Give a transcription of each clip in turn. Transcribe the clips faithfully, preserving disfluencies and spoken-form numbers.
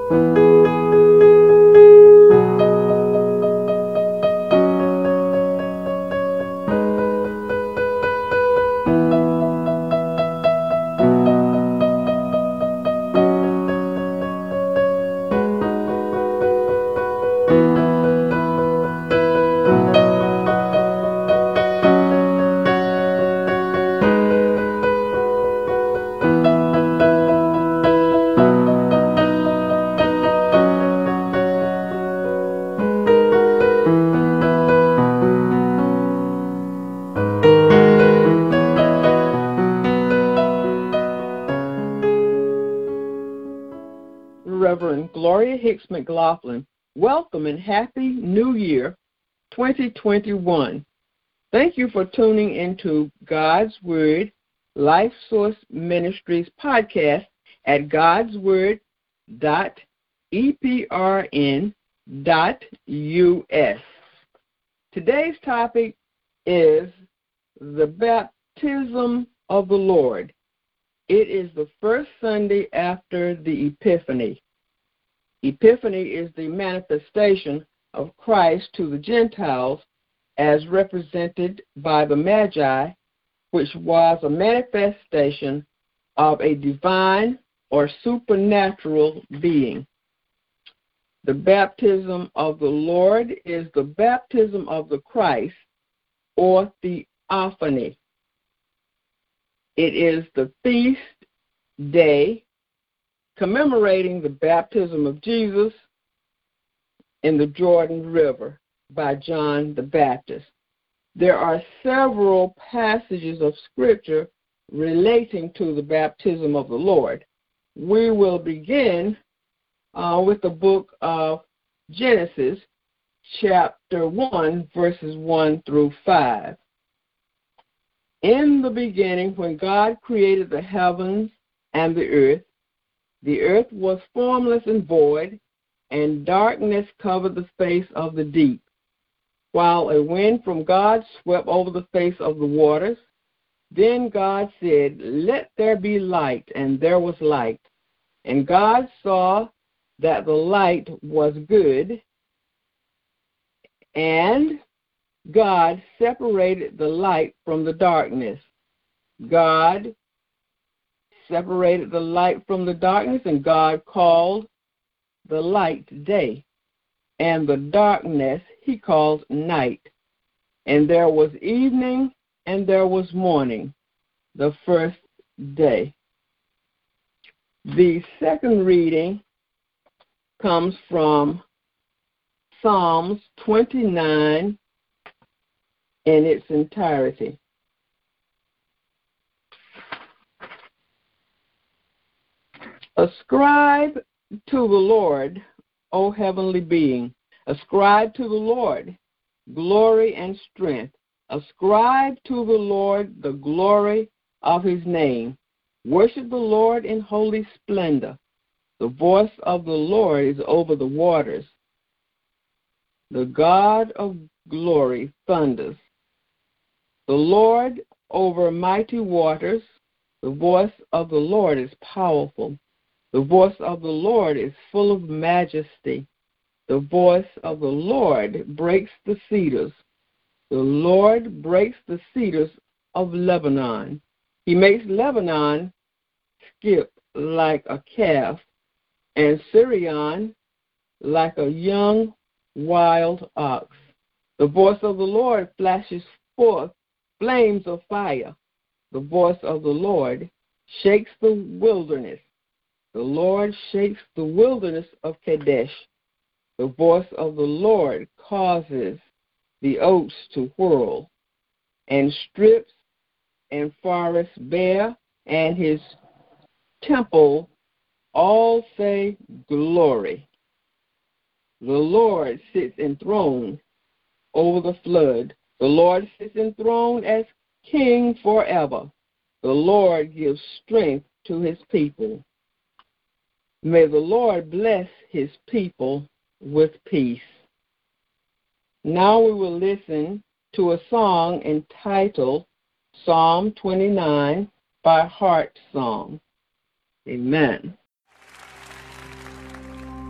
Reverend Gloria Hicks McLaughlin, welcome and Happy New Year twenty twenty-one. Thank you for tuning into God's Word Life Source Ministries podcast at godsword dot e p r n dot u s. Today's topic is the baptism of the Lord. It is the first Sunday after the Epiphany. Epiphany is the manifestation of Christ to the Gentiles as represented by the Magi, which was a manifestation of a divine or supernatural being. The baptism of the Lord is the baptism of the Christ, or theophany. It is the feast day commemorating the baptism of Jesus in the Jordan River by John the Baptist. There are several passages of Scripture relating to the baptism of the Lord. We will begin uh, with the book of Genesis, chapter one, verses one through five. In the beginning, when God created the heavens and the earth, the earth was formless and void, and darkness covered the face of the deep, while a wind from God swept over the face of the waters. Then God said, "Let there be light," and there was light. And God saw that the light was good, and God separated the light from the darkness. God separated the light from the darkness, and God called the light day, and the darkness he called night. And there was evening, and there was morning, the first day. The second reading comes from Psalms twenty-nine in its entirety. Ascribe to the Lord, O heavenly being. Ascribe to the Lord glory and strength. Ascribe to the Lord the glory of his name. Worship the Lord in holy splendor. The voice of the Lord is over the waters. The God of glory thunders. The Lord over mighty waters. The voice of the Lord is powerful. The voice of the Lord is full of majesty. The voice of the Lord breaks the cedars. The Lord breaks the cedars of Lebanon. He makes Lebanon skip like a calf, and Syrian like a young wild ox. The voice of the Lord flashes forth flames of fire. The voice of the Lord shakes the wilderness. The Lord shakes the wilderness of Kadesh. The voice of the Lord causes the oaks to whirl, and strips and forests bare, and his temple all say glory. The Lord sits enthroned over the flood. The Lord sits enthroned as king forever. The Lord gives strength to his people. May the Lord bless his people with peace. Now we will listen to a song entitled Psalm twenty-nine by Heart Song. Amen.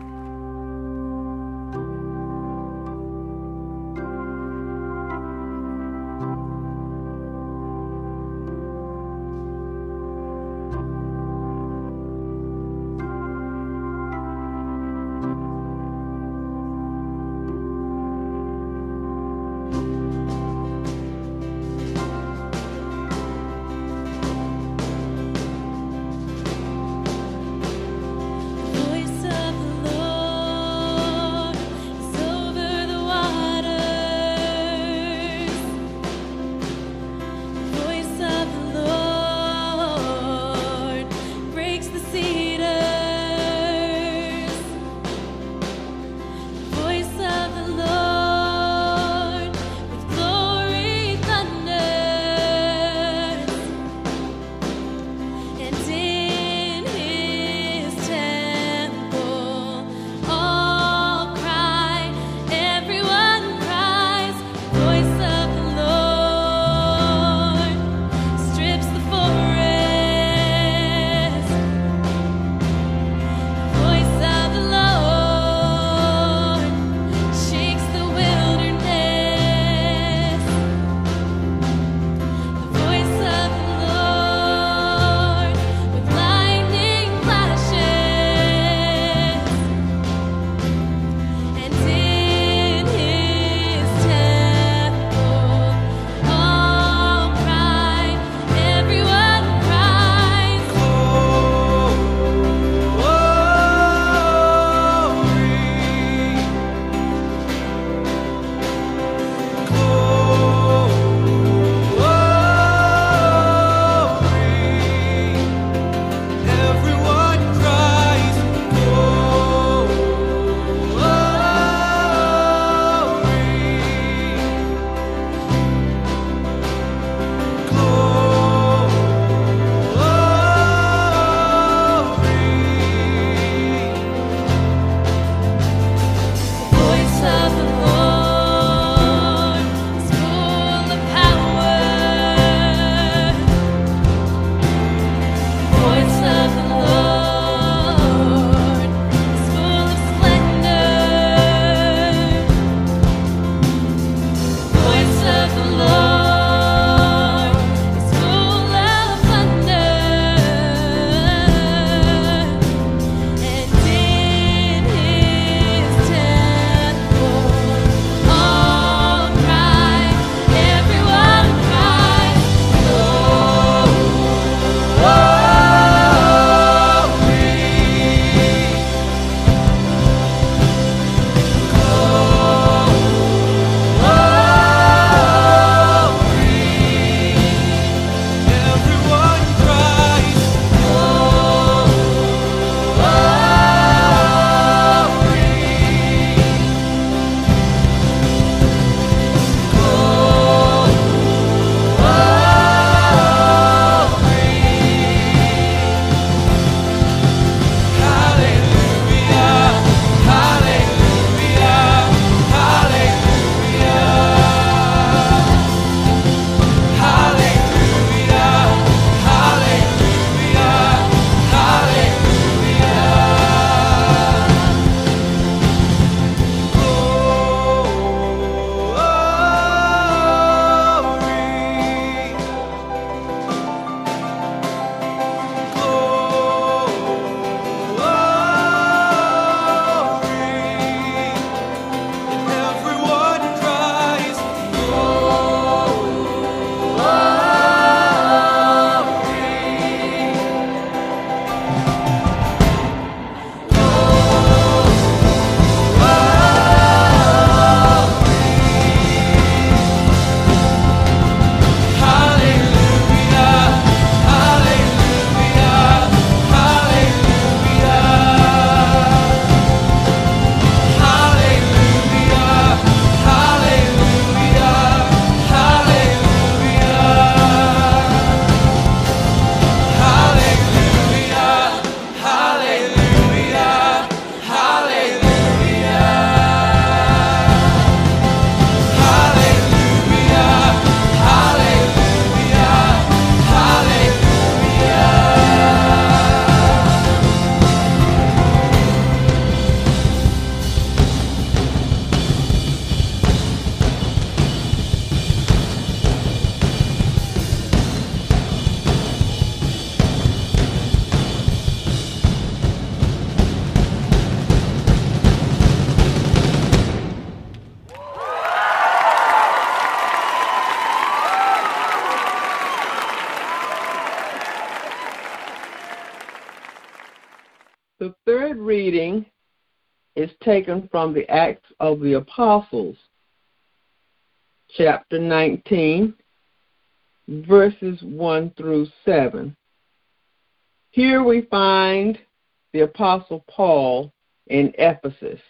The third reading is taken from the Acts of the Apostles, chapter nineteen, verses one through seven. Here we find the Apostle Paul in Ephesus.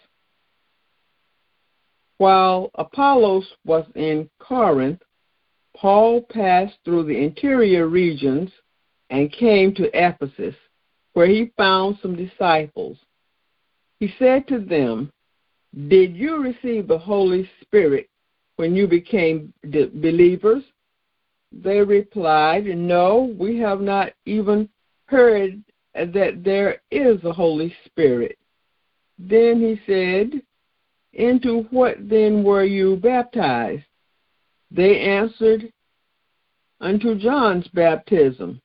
While Apollos was in Corinth, Paul passed through the interior regions and came to Ephesus, where he found some disciples. He said to them, "Did you receive the Holy Spirit when you became believers?" They replied, "No, we have not even heard that there is a Holy Spirit." Then he said, "Into what then were you baptized?" They answered, "Unto John's baptism."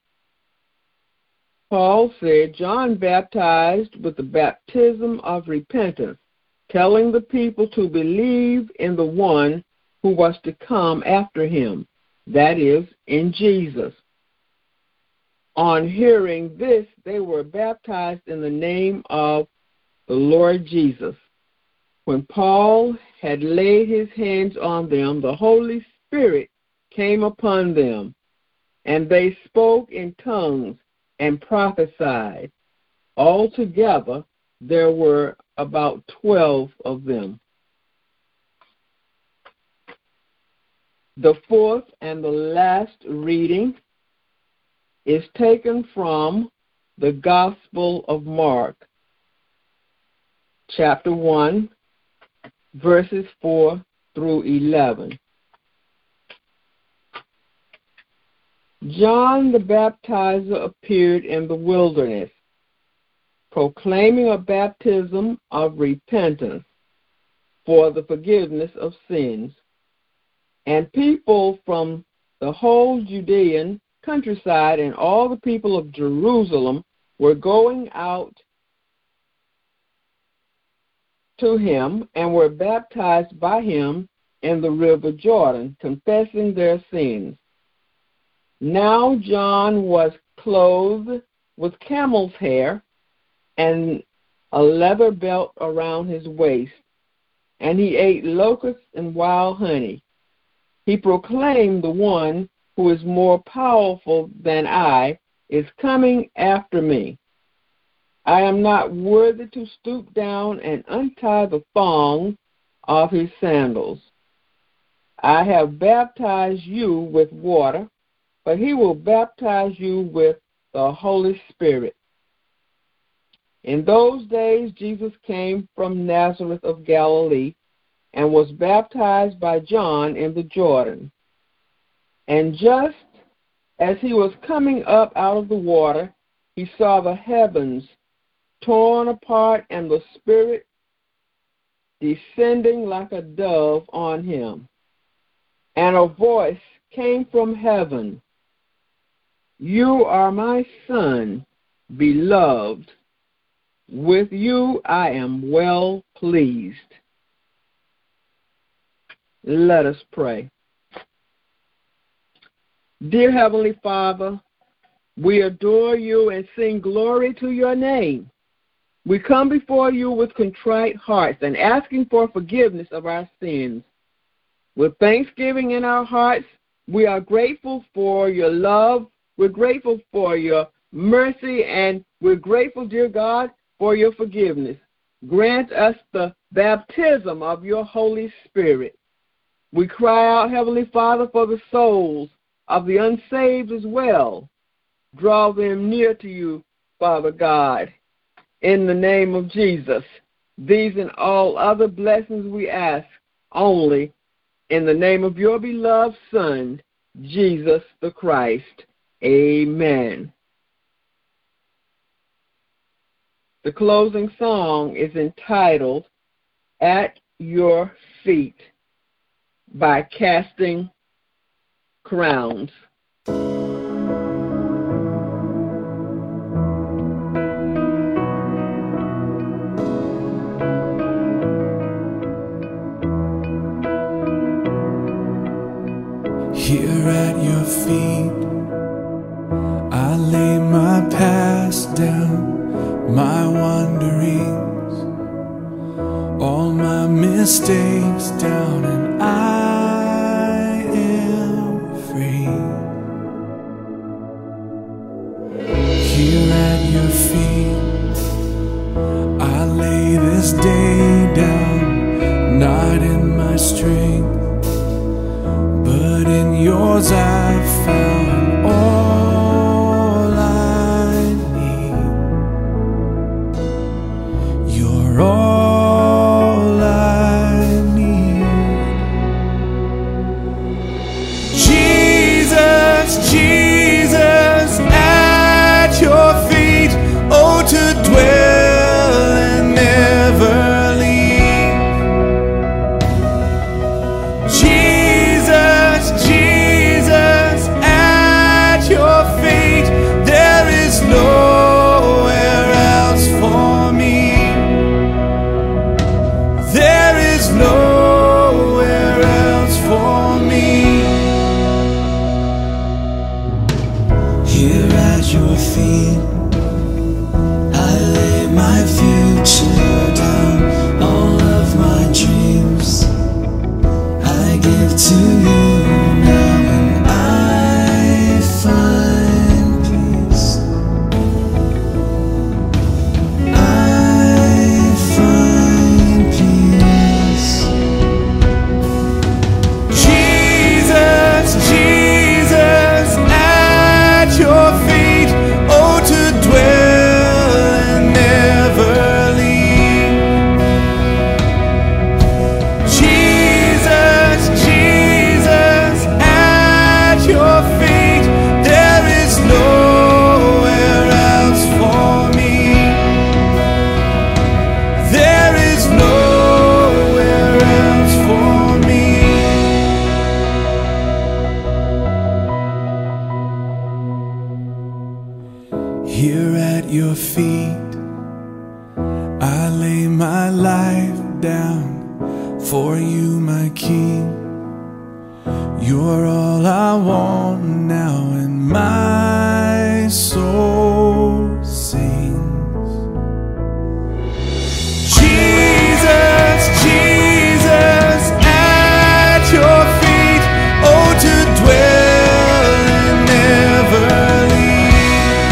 Paul said, "John baptized with the baptism of repentance, telling the people to believe in the one who was to come after him, that is, in Jesus." On hearing this, they were baptized in the name of the Lord Jesus. When Paul had laid his hands on them, the Holy Spirit came upon them, and they spoke in tongues and prophesied. Altogether, there were about twelve of them. The fourth and the last reading is taken from the Gospel of Mark, chapter one, verses four through eleven. John the Baptizer appeared in the wilderness, proclaiming a baptism of repentance for the forgiveness of sins. And people from the whole Judean countryside and all the people of Jerusalem were going out to him and were baptized by him in the river Jordan, confessing their sins. Now John was clothed with camel's hair and a leather belt around his waist, and he ate locusts and wild honey. He proclaimed, "The one who is more powerful than I is coming after me. I am not worthy to stoop down and untie the thongs of his sandals. I have baptized you with water, but he will baptize you with the Holy Spirit." In those days, Jesus came from Nazareth of Galilee and was baptized by John in the Jordan. And just as he was coming up out of the water, he saw the heavens torn apart and the Spirit descending like a dove on him. And a voice came from heaven, "You are my Son, beloved. With you I am well pleased." Let us pray. Dear Heavenly Father, we adore you and sing glory to your name. We come before you with contrite hearts and asking for forgiveness of our sins. With thanksgiving in our hearts, we are grateful for your love, we're grateful for your mercy, and we're grateful, dear God, for your forgiveness. Grant us the baptism of your Holy Spirit. We cry out, Heavenly Father, for the souls of the unsaved as well. Draw them near to you, Father God. In the name of Jesus, these and all other blessings we ask only in the name of your beloved Son, Jesus the Christ. Amen. The closing song is entitled, "At Your Feet," by Casting Crowns. Here at your feet, I lay my past down. my wanderings, all my mistakes down, and I am free. Here at your feet, I lay this day down, not in my strength, but in yours I found all I need. You're all I need. Jesus, Jesus, at your feet, oh, to dwell and never leave. Jesus, Jesus, at your feet, there is nowhere else for me. There is nowhere else for me. Here at your feet, I lay my future down, all of my dreams I give to you now, and I find peace. I find peace. Jesus, Jesus, at your feet, oh, to dwell and never leave. Jesus, Jesus, at your feet, there is nowhere else for me. There is nowhere else for me. Here at your feet, I lay my life down for you, my King. You're all I want now, and my soul sings. Jesus, Jesus, at your feet, oh, to dwell and never leave.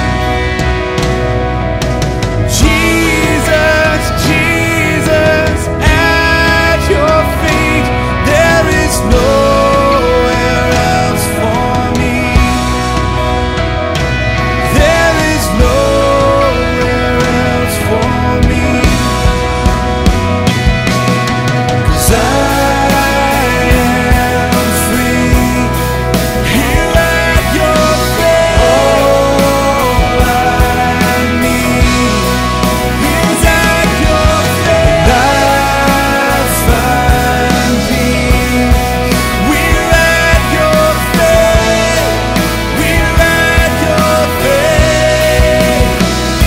Jesus, Jesus, at your feet, there is nowhere else for me. There is nowhere else for me. 'Cause I am free. Here at your feet, all I need is at your feet. I find peace. We're at your feet. We're at your feet.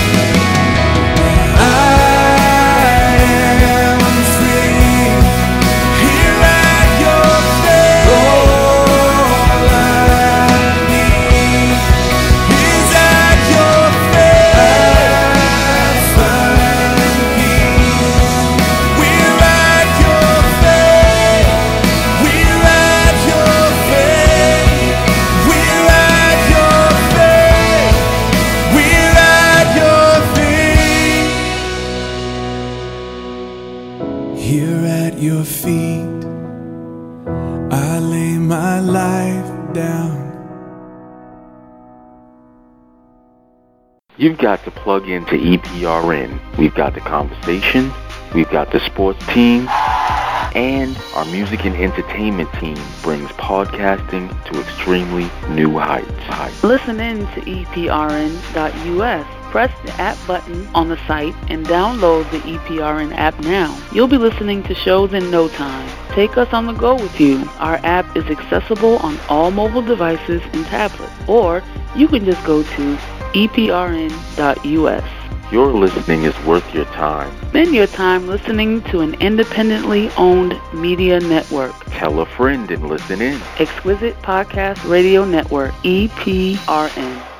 I am free. Here at your feet, all I need is at your feet. I find peace. We're at your feet. We're at your feet. We're at your feet. We're at your feet. Here at your feet, I lay my life down. You've got to plug into E P R N. We've got the conversation, we've got the sports team, and our music and entertainment team brings podcasting to extremely new heights. heights. Listen in to E P R N dot U S. Press the app button on the site and download the E P R N app now. You'll be listening to shows in no time. Take us on the go with you. Our app is accessible on all mobile devices and tablets, or you can just go to E P R N dot U S. Your listening is worth your time. Spend your time listening to an independently owned media network. Tell a friend and listen in. Exquisite Podcast Radio Network, E P R N.